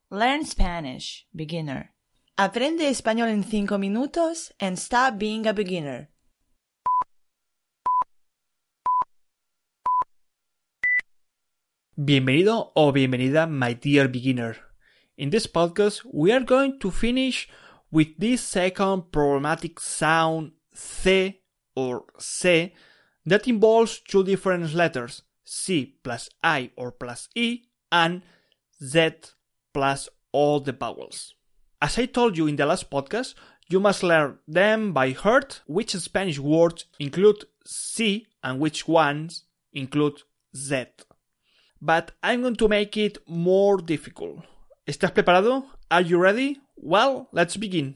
Learn Spanish, beginner. Aprende español en 5 minutos and stop being a beginner. Bienvenido o bienvenida, my dear beginner. In this podcast, we are going to finish with this second problematic sound C or C that involves two different letters, C plus I or plus E and Z plus all the vowels. As I told you in the last podcast, you must learn them by heart which Spanish words include C and which ones include Z. But I'm going to make it more difficult. ¿Estás preparado? Are you ready? Well, let's begin.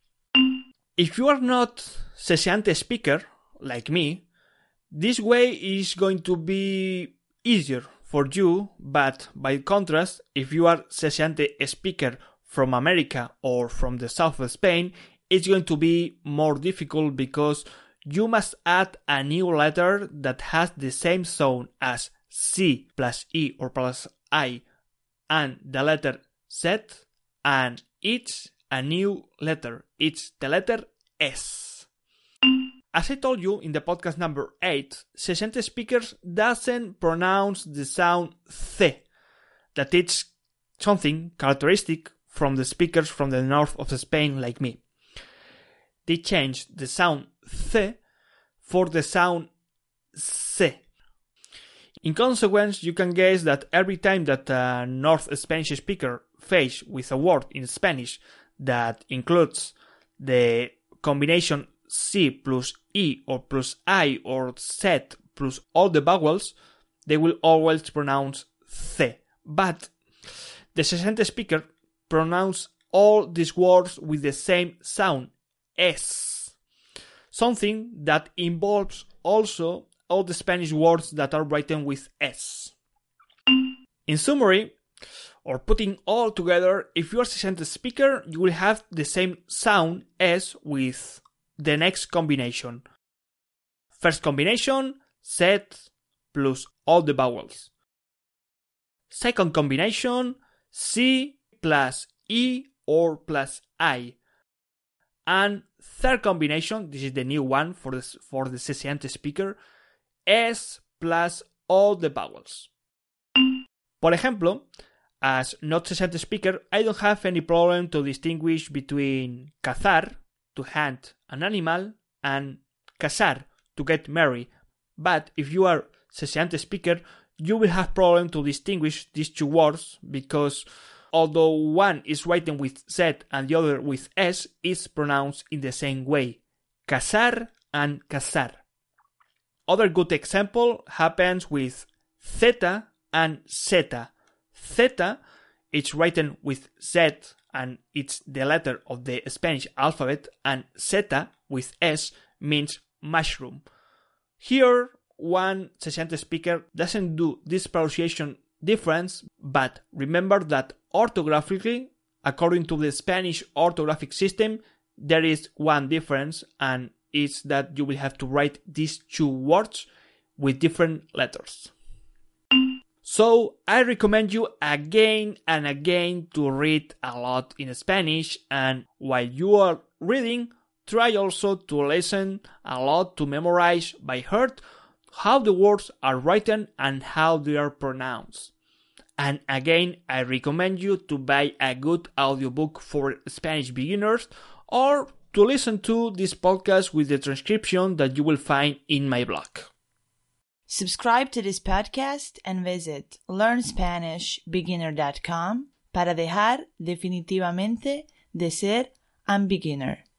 If you are not ceseante speaker, like me, this way is going to be easier for you, but by contrast, if you are ceseante speaker from America or from the south of Spain, it's going to be more difficult because you must add a new letter that has the same sound as C plus E or plus I and the letter Z, and it's a new letter. It's the letter S. As I told you in the podcast number 8, ceseante speakers doesn't pronounce the sound C, that it's something characteristic from the speakers from the north of Spain like me. They changed the sound C for the sound C. In consequence, you can guess that every time that a North Spanish speaker faces with a word in Spanish that includes the combination C plus E or plus I or Z plus all the vowels, they will always pronounce C. But the ceseante speaker pronounce all these words with the same sound, S. Something that involves also all the Spanish words that are written with S. In summary, or putting all together, if you are a ceseante speaker, you will have the same sound S with the next combination. First combination, Z plus all the vowels. Second combination, C plus E or plus I. And third combination, this is the new one for the ceseante speaker, S plus all the vowels. Por ejemplo, as not ceseante speaker, I don't have any problem to distinguish between cazar, to hunt an animal, and casar, to get married. But if you are ceseante speaker, you will have problem to distinguish these two words because although one is written with Z and the other with S, it's pronounced in the same way. Cazar and cazar. Other good example happens with theta and zeta. Theta, it's written with Z and it's the letter of the Spanish alphabet, and zeta with S means mushroom. Here, one ceseante speaker doesn't do this pronunciation difference, but remember that orthographically, according to the Spanish orthographic system, there is one difference, and it's that you will have to write these two words with different letters. So, I recommend you again and again to read a lot in Spanish, and while you are reading, try also to listen a lot to memorize by heart how the words are written and how they are pronounced. And again, I recommend you to buy a good audiobook for Spanish beginners or to listen to this podcast with the transcription that you will find in my blog. Subscribe to this podcast and visit learnspanishbeginner.com para dejar definitivamente de ser un beginner.